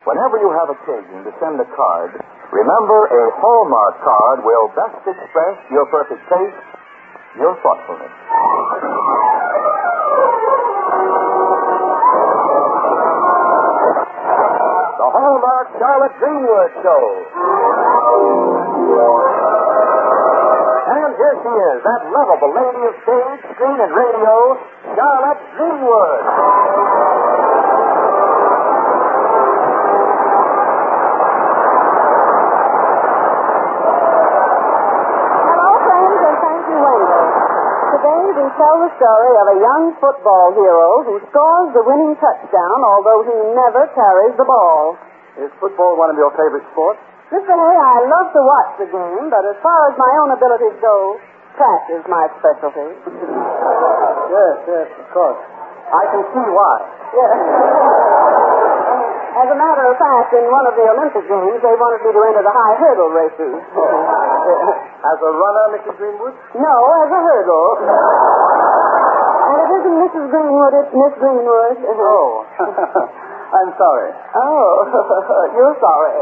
Whenever you have occasion to send a card, remember a Hallmark card will best express your perfect taste, your thoughtfulness. The Hallmark Charlotte Greenwood Show. And here she is, that lovable lady of stage, screen, and radio, Charlotte Greenwood. We tell the story of a young football hero who scores the winning touchdown, although he never carries the ball. Is football one of your favorite sports? Mr. Hay, I love to watch the game, but as far as my own abilities go, track is my specialty. Yes, of course. I can see why. Yes. As a matter of fact, in one of the Olympic Games, they wanted me to enter the high hurdle races. As a runner, Mrs. Greenwood? No, as a hurdle. And it isn't Mrs. Greenwood, it's Miss Greenwood. Oh. I'm sorry. Oh, you're sorry.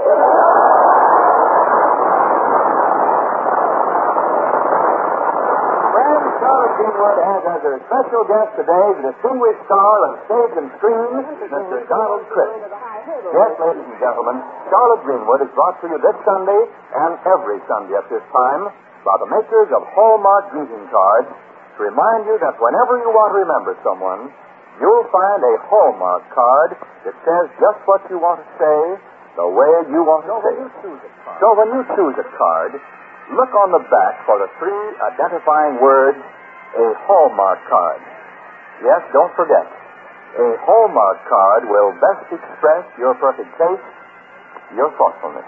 Friends, Charlotte Greenwood has as her special guest today the distinguished star of stage and screen, Mr. Donald Crisp. Yes, ladies and gentlemen, Charlotte Greenwood is brought to you this Sunday and every Sunday at this time by the makers of Hallmark greeting cards to remind you that whenever you want to remember someone, you'll find a Hallmark card that says just what you want to say, the way you want to say it. So when you choose a card, look on the back for the three identifying words, a Hallmark card. Yes, don't forget. A Hallmark card will best express your perfect taste, your thoughtfulness.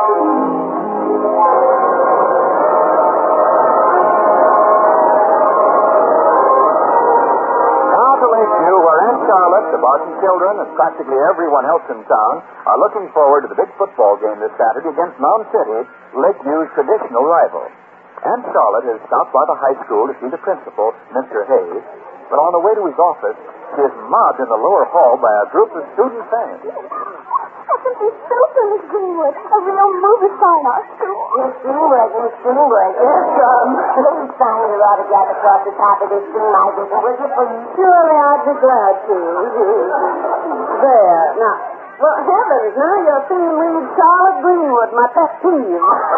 Now to Lakeview, where Aunt Charlotte, the Barton children, and practically everyone else in town are looking forward to the big football game this Saturday against Mound City, Lakeview's traditional rival. Aunt Charlotte has stopped by the high school to see the principal, Mr. Hayes, but on the way to his office, she is mobbed in the lower hall by a group of student fans. I think he's super, Miss Greenwood. A real movie star in our school. Miss Greenwood. Yes, please sign your autograph across the top of this screen, my dear. Would you please? Surely I'd be glad to. There. Now, well, heavens, now your theme reads Charlotte Greenwood, my pet peeve.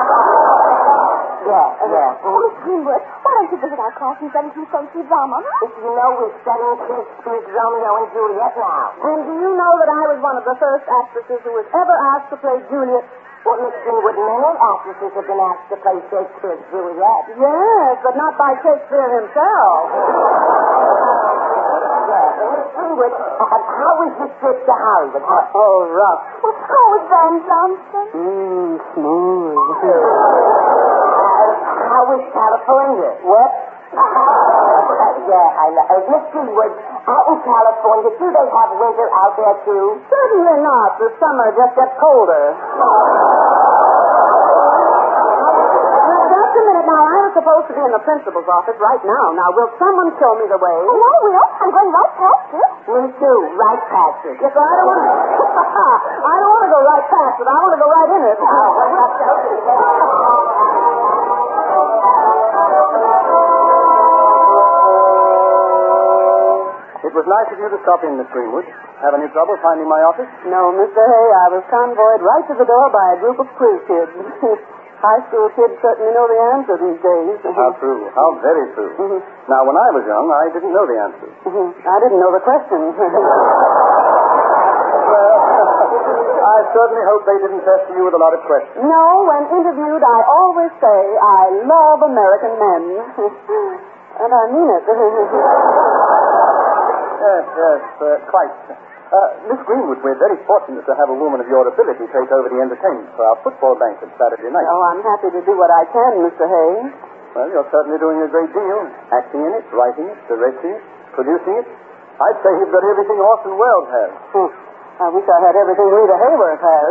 Yes. Oh, Miss Greenwood, why don't you visit our class and study some Shakespeare drama? You know we're studying Shakespeare's Romeo and Juliet now. And do you know that I was one of the first actresses who was ever asked to play Juliet? Well, Miss Greenwood, many actresses have been asked to play Shakespeare's Juliet. Yes, but not by Shakespeare himself. Miss Greenwood, how was this trip to Hollywood? Oh, rough. Well, how was Van Johnson? Smooth. How was California? What? I know. Miss Greenwood, out in California, do they have winter out there, too? Certainly not. The summer just gets colder. Just a minute now. I was supposed to be in the principal's office right now. Now, will someone show me the way? Oh, I will. I'm going right past it. Me too. Right past it. Yes, I don't want to... I don't want to go right past it. I want to go right in it. It was nice of you to stop in, Miss Greenwood. Have any trouble finding my office? No, Mr. Hay. I was convoyed right to the door by a group of quiz kids. High school kids certainly know the answer these days. How true. How very true. Now, when I was young, I didn't know the answer. I didn't know the question. Well, I certainly hope they didn't test you with a lot of questions. No, when interviewed, I always say, I love American men. And I mean it. Yes, quite. Miss Greenwood, we're very fortunate to have a woman of your ability take over the entertainment for our football banquet Saturday night. Oh, I'm happy to do what I can, Mr. Hay. Well, you're certainly doing a great deal. Acting in it, writing it, directing it, producing it. I'd say you've got everything Orson Welles has. I wish I had everything Rita Hayworth has.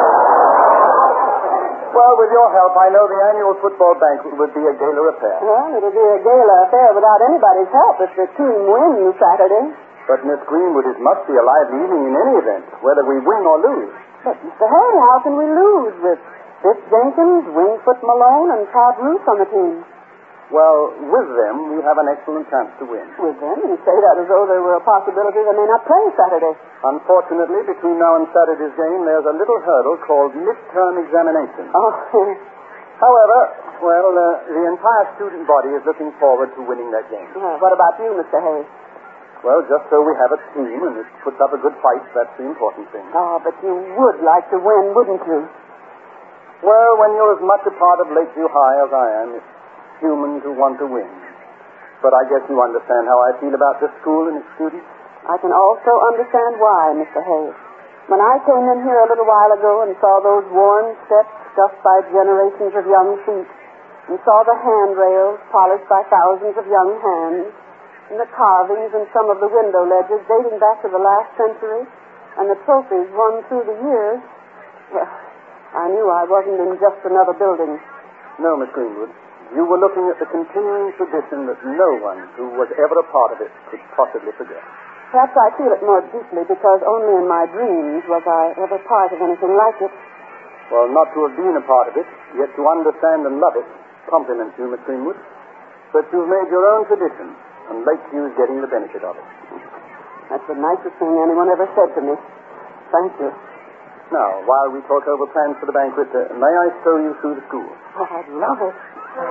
Well, with your help, I know the annual football banquet would be a gala affair. Well, it'll be a gala affair without anybody's help if the team wins Saturday. But, Miss Greenwood, it must be a lively evening in any event, whether we win or lose. But, Mr. Hay, how can we lose with Biff Jenkins, Wingfoot Malone, and Todd Roos on the team? Well, with them, we have an excellent chance to win. With them? You say that as though there were a possibility they may not play Saturday. Unfortunately, between now and Saturday's game, there's a little hurdle called midterm examination. Oh, However, the entire student body is looking forward to winning that game. what about you, Mr. Hay? Well, just so we have a team and it puts up a good fight, that's the important thing. Oh, but you would like to win, wouldn't you? Well, when you're as much a part of Lakeview High as I am, it's humans who want to win. But I guess you understand how I feel about this school and its students? I can also understand why, Mr. Hay. When I came in here a little while ago and saw those worn steps scuffed by generations of young feet, and saw the handrails polished by thousands of young hands, and the carvings in some of the window ledges dating back to the last century, and the trophies won through the years, well, I knew I wasn't in just another building. No, Miss Greenwood. You were looking at the continuing tradition that no one who was ever a part of it could possibly forget. Perhaps I feel it more deeply because only in my dreams was I ever part of anything like it. Well, not to have been a part of it, yet to understand and love it, compliments you, Miss Greenwood. But you've made your own tradition, and Lakeview's getting the benefit of it. That's the nicest thing anyone ever said to me. Thank you. Now, while we talk over plans for the banquet, may I show you through the school? Oh, I'd love it.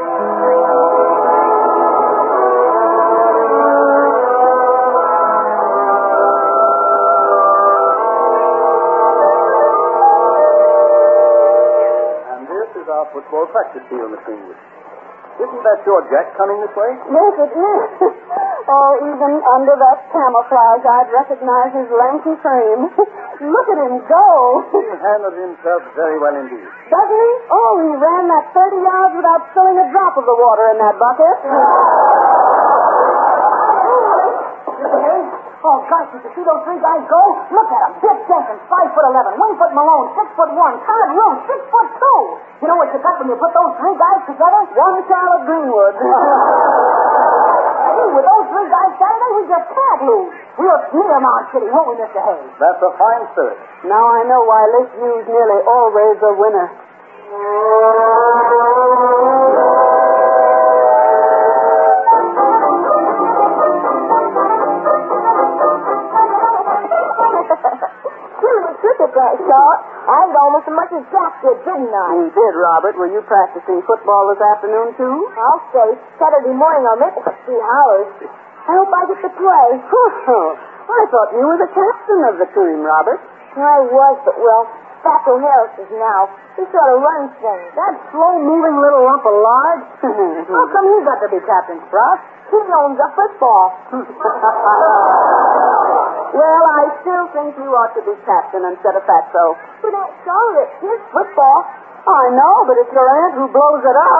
And this is our football practice field, Miss Greenwood. Isn't that your Jack coming this way? Yes, it is. Oh, even under that camouflage, I'd recognize his lanky frame. Look at him go. He handled himself very well indeed. Doesn't he? Oh, he ran that 30 yards without spilling a drop of the water in that bucket. Oh, gosh, did you see those three guys go? Look at them. Biff Jenkins, 5'11". Wingfoot Malone, 6'1". Todd Roos, 6'2". You know what you got when you put those three guys together? One Charlotte Greenwood. Hey, with those three guys Saturday, we just can't lose. We'll smear them on City, won't we, Mr. Hayes? That's a fine spirit. Now I know why Lakeview's nearly always a winner. I ate almost as much as Jack did, didn't I? You did, Robert. Were you practicing football this afternoon, too? I'll stay. Saturday morning I'll make it 3 hours. I hope I get to play. I thought you were the captain of the team, Robert. I was, but, Fatso Harris is now. He sort of runs things. That slow-moving little lump of lard? How come you got to be captain, Sprout? He owns a football. Well, I still think you ought to be captain instead of Fatso. But Aunt Charlotte, it's his football. I know, but it's your aunt who blows it up.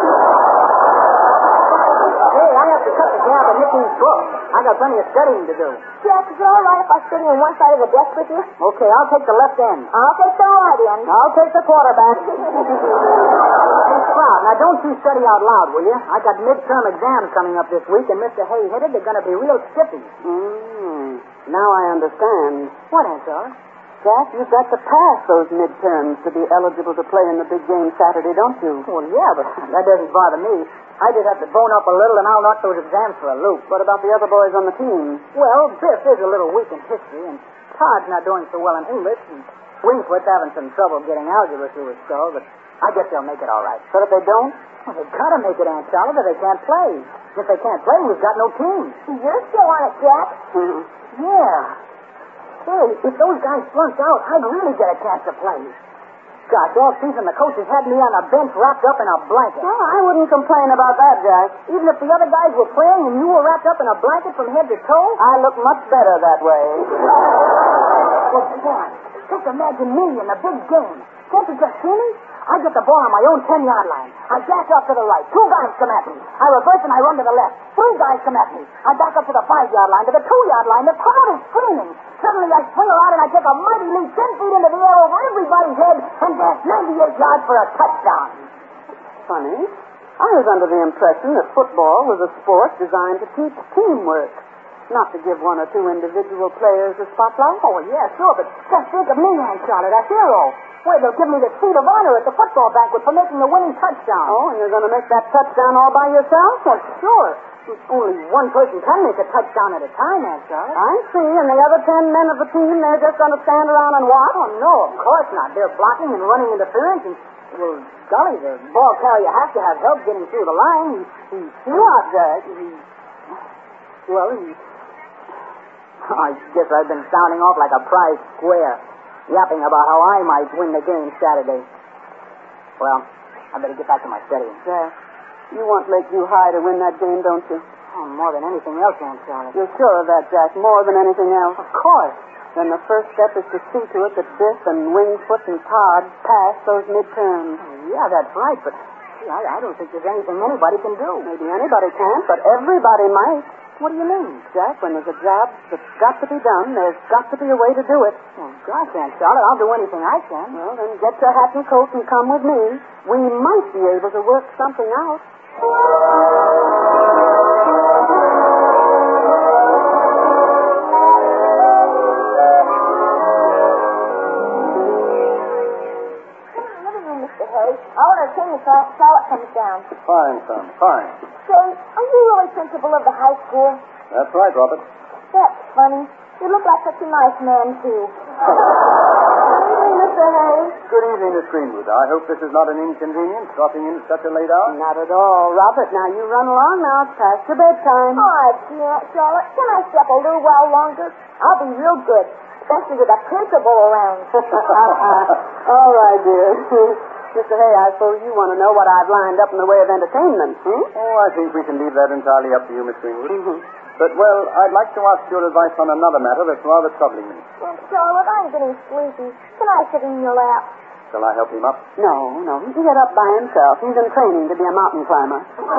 Hey, I have to cut the gap in Nicky's book. I got plenty of studying to do. Jack, is it all right if I study on one side of the desk with you? Okay, I'll take the left end. I'll take the right end. I'll take the quarterback. Hey, Sprout, now don't you study out loud, will you? I got midterm exams coming up this week, and Mr. Hay headed. They're going to be real stiffy. Now I understand. What, Aunt Charlotte? Jack, you've got to pass those midterms to be eligible to play in the big game Saturday, don't you? Well, yeah, but that doesn't bother me. I just have to bone up a little, and I'll knock those exams for a loop. What about the other boys on the team? Well, Biff is a little weak in history, and Todd's not doing so well in English, and Wingfoot's having some trouble getting algebra through his skull, but I guess they'll make it all right. But if they don't? Well, they've got to make it, Aunt Charlotte, or they can't play. If they can't play, we've got no team. You're still on it, Jack. Yeah. Hey, if those guys flunked out, I'd really get a chance to play. Gosh, all season the coach has had me on a bench wrapped up in a blanket. Well, I wouldn't complain about that, Jack. Even if the other guys were playing and you were wrapped up in a blanket from head to toe? I look much better that way. Well, boy, just imagine me in the big game. Can't you just see me? I get the ball on my own 10-yard line. I dash off to the right. 2 guys come at me. I reverse and I run to the left. 3 guys come at me. I back up to the 5-yard line, to the 2-yard line. The crowd is screaming. Suddenly I swing around and I take a mighty leap 10 feet into the air over everybody's head and dash 98 yards for a touchdown. Funny. I was under the impression that football was a sport designed to teach teamwork. Not to give one or two individual players a spotlight. Oh, yeah, sure, but just think of me, Aunt Charlotte, a hero. Why, they'll give me the seat of honor at the football banquet for making the winning touchdown. Oh, and you're going to make that touchdown all by yourself? Well, sure. Only one person can make a touchdown at a time, Aunt Charlotte. I see. And the other 10 men of the team, they're just going to stand around and watch? Oh, no, of course not. They're blocking and running interference and, well, golly, the ball carrier has to have help getting through the line. You are, Jack. I guess I've been sounding off like a prize square, yapping about how I might win the game Saturday. Well, I better get back to my studying. Jack, you want Lakeview High to win that game, don't you? Oh, more than anything else, Aunt Charlotte. You're sure of that, Jack, more than anything else? Of course. Then the first step is to see to it that Biff and Wingfoot and Todd pass those midterms. Yeah, that's right, but I don't think there's anything anybody can do. Maybe anybody can't, but everybody might. What do you mean? Jack, when there's a job that's got to be done, there's got to be a way to do it. Oh, gosh, Aunt Charlotte, I'll do anything I can. Well, then get your hat and coat and come with me. We might be able to work something out. I want to attend if Charlotte comes down. Fine, son, fine. Say, are you really principal of the high school? That's right, Robert. That's funny. You look like such a nice man, too. Good evening, Mr. Hayes. Good evening, Miss Greenwood. I hope this is not an inconvenience, dropping in at such a late hour. Not at all. Robert, now you run along now. It's past your bedtime. Oh, gee, Aunt Charlotte, can I step a little while longer? I'll be real good, especially with a principal around. All right, dear. Mr. Hay, I suppose you want to know what I've lined up in the way of entertainment, Oh, I think we can leave that entirely up to you, Miss Greenwood. Mm-hmm. But, well, I'd like to ask your advice on another matter that's rather troubling me. Aunt Charlotte, I'm getting sleepy. Can I sit in your lap? Shall I help him up? No, he can get up by himself. He's in training to be a mountain climber.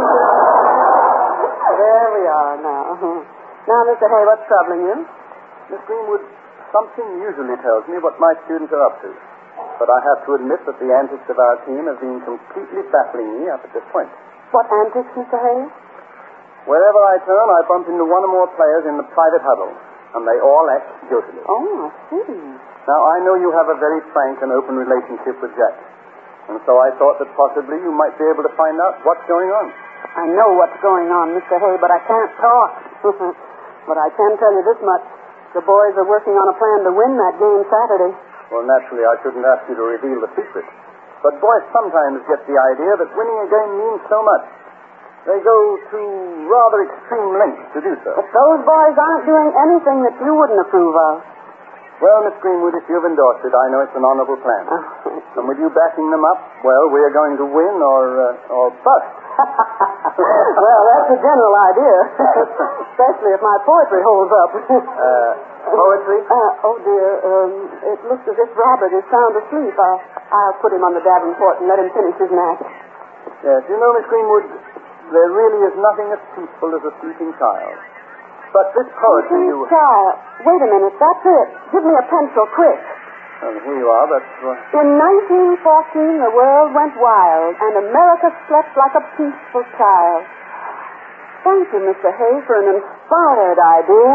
There we are now. Now, Mr. Hay, what's troubling you? Miss Greenwood, something usually tells me what my students are up to. But I have to admit that the antics of our team have been completely baffling me up at this point. What antics, Mr. Hay? Wherever I turn, I bump into one or more players in the private huddle, and they all act guiltily. Oh, I see. Now, I know you have a very frank and open relationship with Jack, and so I thought that possibly you might be able to find out what's going on. I know what's going on, Mr. Hay, but I can't talk. But I can tell you this much. The boys are working on a plan to win that game Saturday. Well, naturally, I shouldn't ask you to reveal the secret. But boys sometimes get the idea that winning a game means so much. They go to rather extreme lengths to do so. But those boys aren't doing anything that you wouldn't approve of. Well, Miss Greenwood, if you've endorsed it, I know it's an honorable plan. And with you backing them up, well, we're going to win or bust. Well, that's a general idea. Especially if my poetry holds up. Poetry? Oh, dear. It looks as if Robert is sound asleep. I'll put him on the Davenport and let him finish his nap. Yes, you know, Miss Greenwood, there really is nothing as peaceful as a sleeping child. But this poetry you... Child. Wait a minute. That's it. Give me a pencil, quick. Well, here you are. That's... In 1914, the world went wild, and America slept like a peaceful child. Thank you, Mr. Hay, for an inspired idea.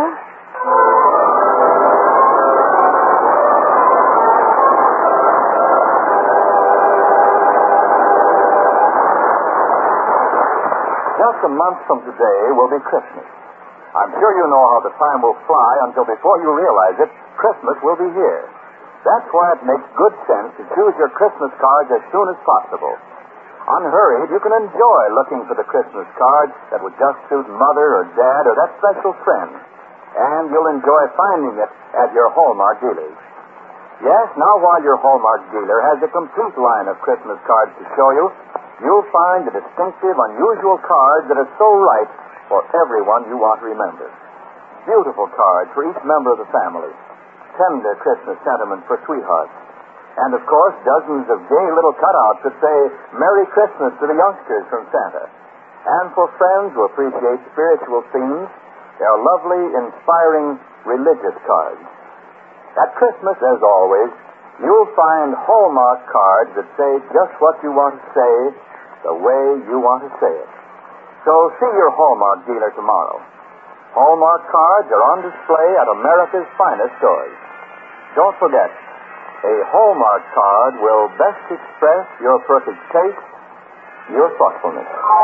Just a month from today will be Christmas. I'm sure you know how the time will fly until before you realize it, Christmas will be here. That's why it makes good sense to choose your Christmas cards as soon as possible. Unhurried, you can enjoy looking for the Christmas card that would just suit Mother or Dad or that special friend. And you'll enjoy finding it at your Hallmark dealers. Yes, now while your Hallmark dealer has a complete line of Christmas cards to show you, you'll find the distinctive, unusual cards that are so right for everyone you want to remember. Beautiful cards for each member of the family. Tender Christmas sentiment for sweethearts. And, of course, dozens of gay little cutouts that say, Merry Christmas to the youngsters from Santa. And for friends who appreciate spiritual themes, there are lovely, inspiring religious cards. At Christmas, as always, you'll find Hallmark cards that say just what you want to say, the way you want to say it. So see your Hallmark dealer tomorrow. Hallmark cards are on display at America's finest stores. Don't forget, a Hallmark card will best express your perfect taste, your thoughtfulness.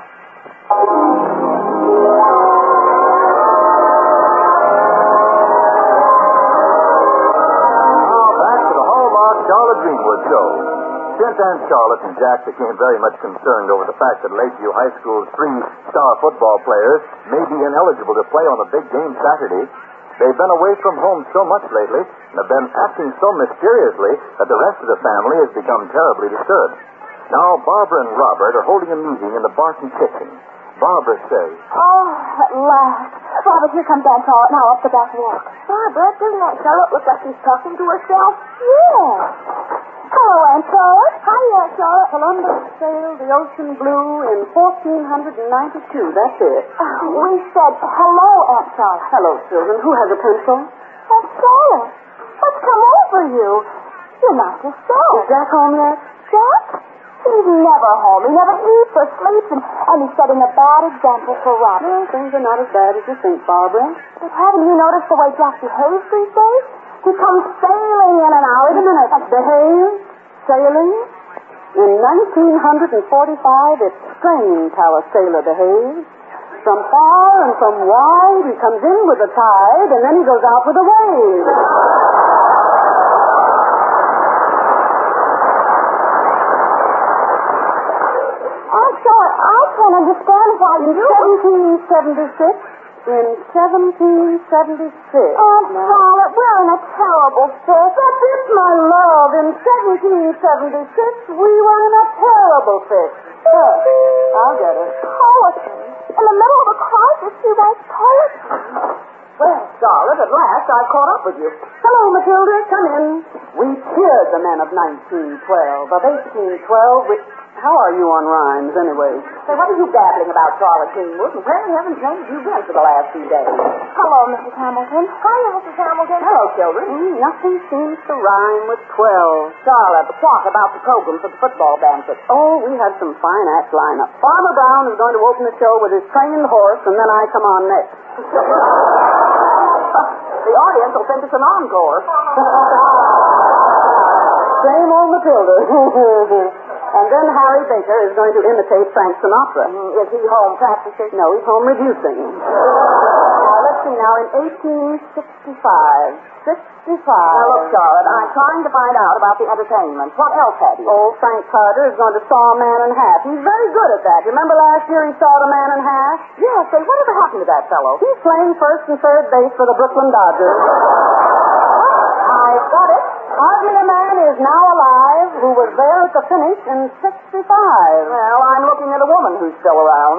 Now back to the Hallmark Charlotte Greenwood show. Since Aunt Charlotte and Jack became very much concerned over the fact that Lakeview High School's 3 star football players may be ineligible to play on the big game Saturday, they've been away from home so much lately and have been acting so mysteriously that the rest of the family has become terribly disturbed. Now, Barbara and Robert are holding a meeting in the Barton kitchen. Barbara says, Oh, at last. Robert, here comes Aunt Charlotte now up the back walk. Barbara, doesn't Aunt Charlotte look like she's talking to herself? Yeah. Hello, Aunt Charlotte. Hi, Aunt Charlotte. Columbus sailed the ocean blue in 1492. That's it. We said hello, Aunt Charlotte. Hello, children. Who has a pencil? Aunt Charlotte, what's come over you? You're not yourself. Is Jack home yet? Jack? He's never home. He never eats or sleeps, and he's setting a bad example for Robert. No, things are not as bad as you think, Barbara. But haven't you noticed the way Jack behaves these days? He comes sailing in and out. Wait a minute. Behave? Sailing? In 1945, it's strange how a sailor behaves. From far and from wide, he comes in with the tide, and then he goes out with the wave. Aunt Charlotte, I can't understand why you... 1776. In 1776. Aunt Charlotte, we're in a terrible fix. That's it, my love. In 1776, we were in a terrible fix. I'll get it. Poetry. In the middle of a crisis, you write poetry. Well, Charlotte, at last I've caught up with you. Hello, Matilda. Come in. We cheered the men of 1912. Of 1812, which... How are you on rhymes, anyway? Say, what are you babbling about, Charlotte Greenwood? And where in heaven's name have you been for the last few days? Hello, Mrs. Hamilton. Hiya, Mrs. Hamilton. Hello, children. Nothing seems to rhyme with 12. Charlotte, what about the program for the football banquet? Oh, we have some fine acts lined up. Farmer Brown is going to open the show with his trained horse, and then I come on next. The audience will think it's an encore. Same old Matilda. And then Harry Baker is going to imitate Frank Sinatra. Is he home practicing? No, he's home reducing. Let's see now, in 1865. Now, look, Charlotte, I'm trying to find out about the entertainment. What else have you? Old Frank Carter is going to saw a man in half. He's very good at that. You remember last year he sawed a man in half? Yeah, say, whatever happened to that fellow? He's playing first and third base for the Brooklyn Dodgers. I've got it. Hardly a man is now alive who was there at the finish in 65. Well, I'm looking at a woman who's still around.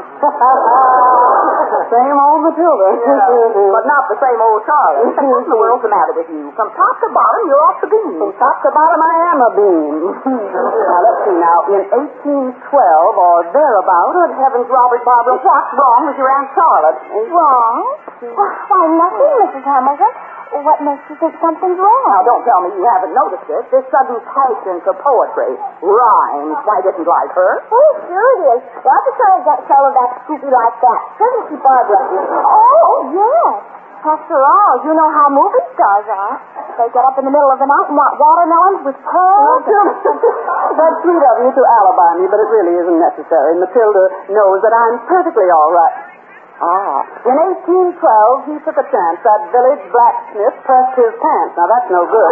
Same old Matilda. Yeah, but not the same old Charlotte. What in the world's the matter with you? From top to bottom, you're off the beam. From top to bottom, I am a beam. Now, let's see now. In 1812 or thereabout, good heavens, Robert, Barbara, what's wrong with your Aunt Charlotte? Wrong? Why, nothing, Mrs. Hamilton. What makes you think something's wrong? Now, don't tell me you haven't noticed it. This sudden passion for poetry. Rhymes. Why didn't like her? Oh, sure it is. Robert's trying to get Charlotte that scoopy like that. Doesn't she, Barbara? Oh, yes. After all, you know how movie stars are. They get up in the middle of the night and want watermelons with pearls. That's sweet of you to alibi me, but it really isn't necessary. Matilda knows that I'm perfectly all right. In 1812, he took a chance. That village blacksmith pressed his pants. Now, that's no good.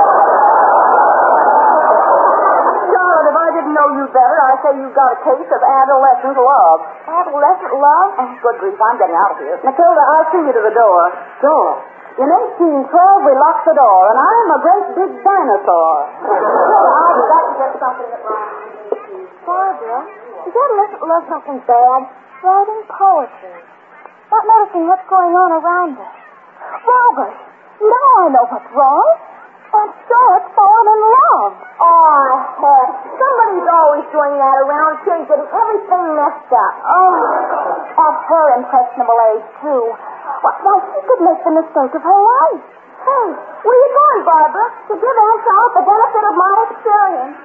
Charlotte, if I didn't know you better, I'd say you've got a case of adolescent love. Adolescent love? Oh, good grief, I'm getting out of here. Matilda, I'll see you to the door. Door? In 1812, we locked the door, and I'm a great big dinosaur. I've got to get something at last. Barbara, is adolescent love something bad? Writing poetry. Not noticing what's going on around us. Robert, now I know what's wrong. Aunt Charlotte's fallen in love. Oh, heck. Somebody's always doing that around here, getting everything messed up. Oh, at her impressionable age, too. Why, she could make the mistake of her life. Hey, where you going, Barbara? To give Aunt Charlotte the benefit of my experience.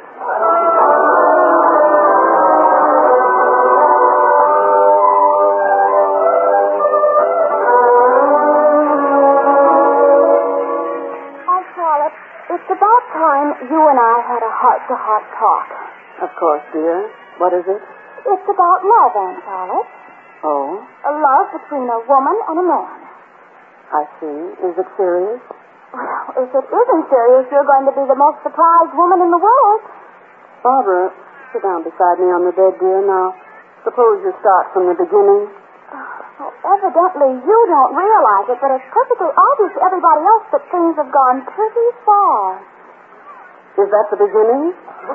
heart-to-heart talk. Of course, dear. What is it? It's about love, Aunt Charlotte. Oh, A love between a woman and a man. I see. Is it serious? Well, if it isn't serious, you're going to be the most surprised woman in the world. Barbara, sit down beside me on the bed, dear. Now, suppose you start from the beginning. Well, evidently, you don't realize it, but it's perfectly obvious to everybody else that things have gone pretty far. Is that the beginning?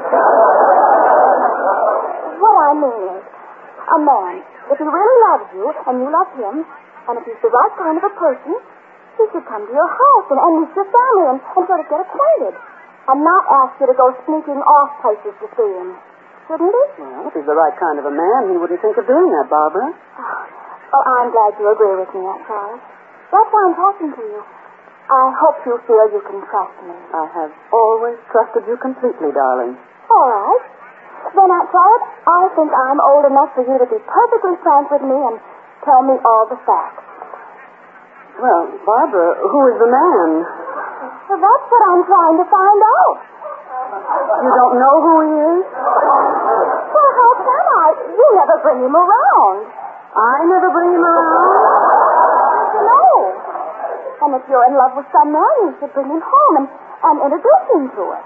What I mean is, a man, if he really loves you, and you love him, and if he's the right kind of a person, he should come to your house and meet your family and sort of get acquainted. And not ask you to go sneaking off places to see him. Shouldn't he? Well, if he's the right kind of a man, he wouldn't think of doing that, Barbara. Oh, I'm glad you agree with me, Aunt Charlotte. That's why I'm talking to you. I hope you feel you can trust me. I have always trusted you completely, darling. All right. Then, Aunt Charlotte, I think I'm old enough for you to be perfectly frank with me and tell me all the facts. Well, Barbara, who is the man? Well, that's what I'm trying to find out. You don't know who he is? Well, how can I? You never bring him around. I never bring him around. No. And if you're in love with some man, you should bring him home and introduce him to us.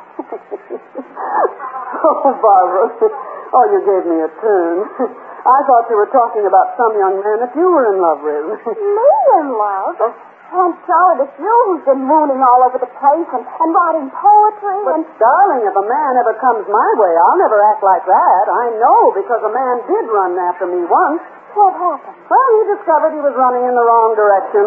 Oh, Barbara. Oh, you gave me a turn. I thought you were talking about some young man that you were in love with. Me in love? Aunt Charlotte, it's you who's been mooning all over the place and writing poetry and... Darling, if a man ever comes my way, I'll never act like that. I know, because a man did run after me once. What happened? Well, he discovered he was running in the wrong direction.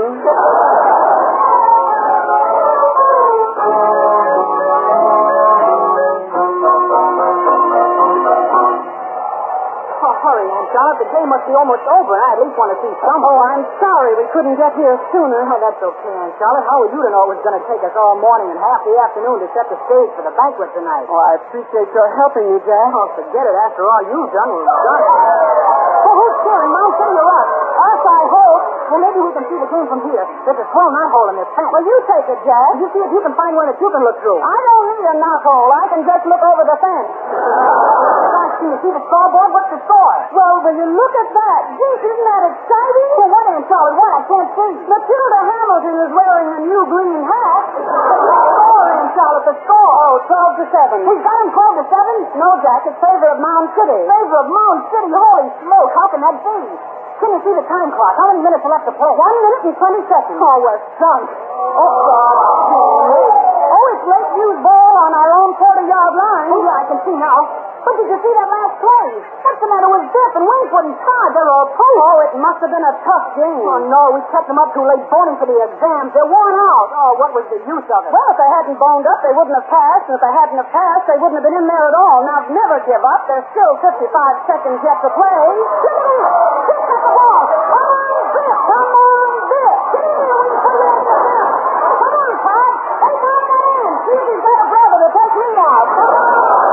Hurry, Aunt Charlotte. The game must be almost over. I at least want to see some. Oh, I'm sorry we couldn't get here sooner. Oh, that's okay, Aunt Charlotte. How were you to know it was going to take us all morning and half the afternoon to set the stage for the banquet tonight? Oh, I appreciate your helping me, Jack. Oh, forget it. After all you've done, we've done it. Oh, who's cheering? Mount City or us? Us, I hope. Well, maybe we can see the game from here. There's a small knothole in this fence. Well, you take it, Jack. You see if you can find one that you can look through. I don't need a knothole. I can just look over the fence. Do you see the scoreboard? What's the score? Well, will you look at that? Gee, isn't that exciting? Well, what, Aunt Charlotte? What? I can't see. Matilda Hamilton is wearing a new green hat. The score, Aunt Charlotte, the score. Oh, 12-7. We've got him 12-7? No, Jack, it's favor of Mound City. Favor of Mound City? Holy smoke, how can that be? Can you see the time clock? How many minutes are left to play? 1 minute and 20 seconds. Oh, we're sunk. Oh, God. Oh, it's late news ball on our own 40-yard line. Oh, yeah, I can see now. But did you see that last play? What's the matter with Biff and Wingfoot and Todd? They're all post. Oh, it must have been a tough game. Oh, no, we kept them up too late boning for the exams. They're worn out. Oh, what was the use of it? Well, if they hadn't boned up, they wouldn't have passed. And if they hadn't have passed, they wouldn't have been in there at all. Now, never give up. There's still 55 seconds yet to play. Look at me. Biff got the ball. Come on, Biff. Come on, Biff. Get in here when you put it in the net. Come on, Todd. Hey, Todd, get in. See if he's got a brother to take me out. Come on.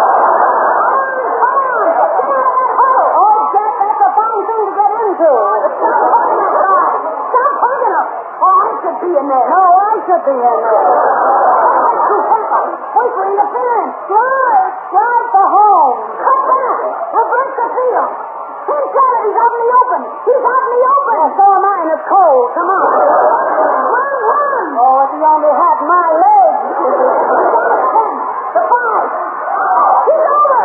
Be in there. No, I should be in there. That's too far. Wait for interference. Slide for home. Cut back. Reverse the field. Aunt Charlotte, he's out in the open. He's out in the open. Yeah, so am I, and it's cold. Come on. Run. Oh, if he only had my legs. The 5. He's over.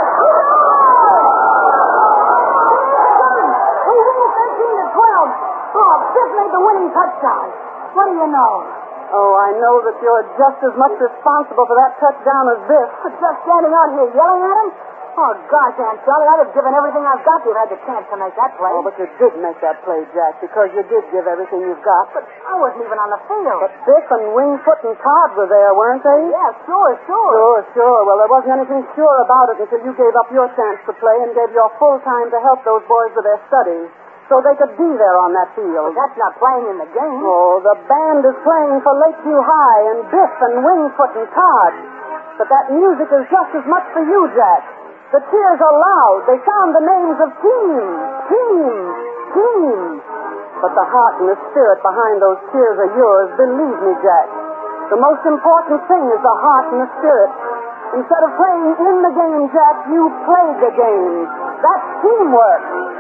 We win 13-12. Oh, Biff made the winning touchdown. What do you know? Oh, I know that you're just as much responsible for that touchdown as Biff. For just standing out here yelling at him? Oh, gosh, Aunt Charlotte, I'd have given everything I've got to have had the chance to make that play. Oh, but you did make that play, Jack, because you did give everything you've got. But I wasn't even on the field. But Biff and Wingfoot and Todd were there, weren't they? Yeah, sure. Sure. Well, there wasn't anything sure about it until you gave up your chance to play and gave your full time to help those boys with their studies, so they could be there on that field. But that's not playing in the game. Oh, the band is playing for Lakeview High and Biff and Wingfoot and Todd. But that music is just as much for you, Jack. The cheers are loud. They sound the names of teams. But the heart and the spirit behind those cheers are yours. Believe me, Jack. The most important thing is the heart and the spirit. Instead of playing in the game, Jack, you played the game. That's teamwork.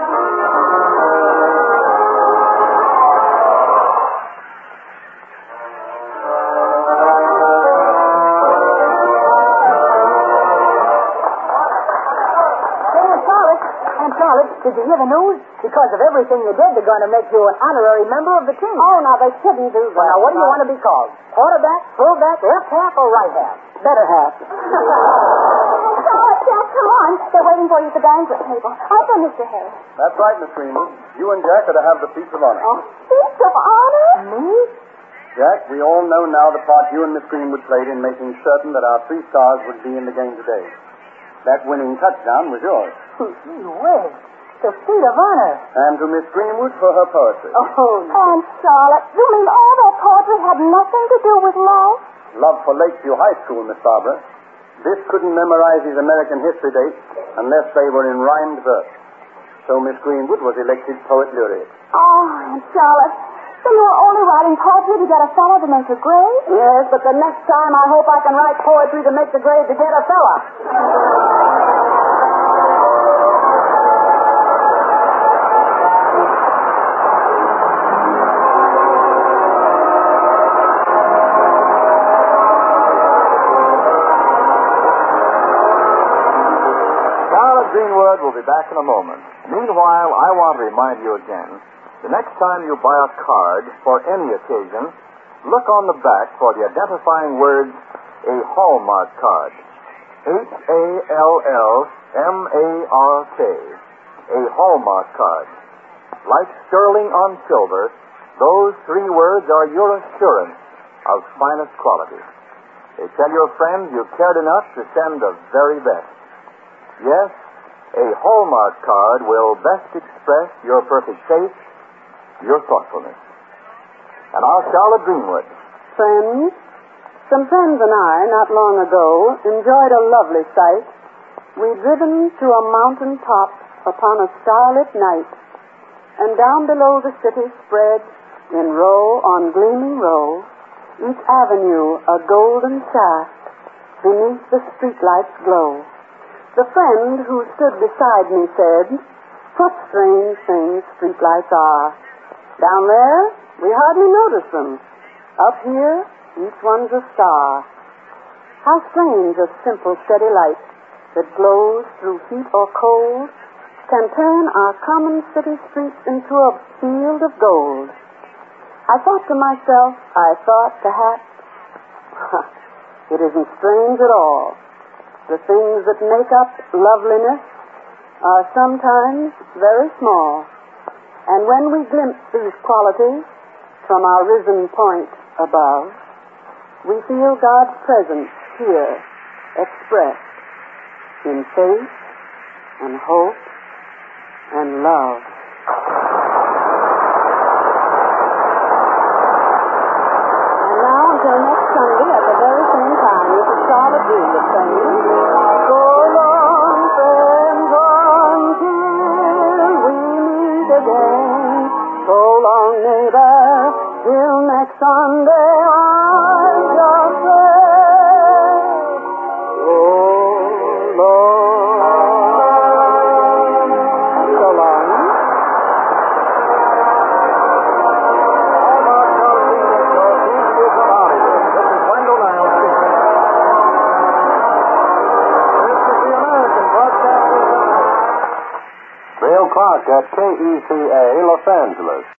Charlotte, did you hear the news? Because of everything you did, they're going to make you an honorary member of the team. Oh, now, they shouldn't do that. Well, now, what do you want to be called? Quarterback, fullback, left half, or right half? Better half. Charlotte, Jack, come on. They're waiting for you at the banquet table. I'll go, Mr. Hayes. That's right, Miss Greenwood. You and Jack are to have the seats of honor. Oh, seats of honor? Me? Jack, we all know now the part you and Miss Greenwood played in making certain that our 3 stars would be in the game today. That winning touchdown was yours. Gee whiz. The seat of honor. And to Miss Greenwood for her poetry. Oh, And Charlotte, you mean all that poetry had nothing to do with love? Love for Lakeview High School, Miss Barbara. This couldn't memorize his American history dates unless they were in rhymed verse. So Miss Greenwood was elected Poet Laureate. Oh, and Charlotte, so you were only writing poetry to get a fellow to make a grade? Yes, but the next time I hope I can write poetry to make the grade to get a fella. Greenwood will be back in a moment. Meanwhile, I want to remind you again, the next time you buy a card for any occasion, look on the back for the identifying words, a Hallmark card. Hallmark. A Hallmark card. Like sterling on silver, those 3 words are your assurance of finest quality. They tell your friends you cared enough to send the very best. Yes, a Hallmark card will best express your perfect taste, your thoughtfulness. And our Charlotte Greenwood. Friends, some friends and I, not long ago, enjoyed a lovely sight. We'd driven to a mountain top upon a starlit night, and down below the city spread, in row on gleaming row, each avenue a golden shaft, beneath the streetlight's glow. The friend who stood beside me said, "What strange things streetlights are. Down there, we hardly notice them. Up here, each one's a star. How strange a simple, steady light that glows through heat or cold can turn our common city streets into a field of gold." I thought to myself, perhaps, it isn't strange at all. The things that make up loveliness are sometimes very small. And when we glimpse these qualities from our risen point above, we feel God's presence here expressed in faith and hope and love. And now, until next Sunday at the very same time, this is Charlotte Greenwood saying, so long, friends, until we meet again. So long, neighbor, till next Sunday, I just say, so long. So long. Dale Clark at KECA, Los Angeles.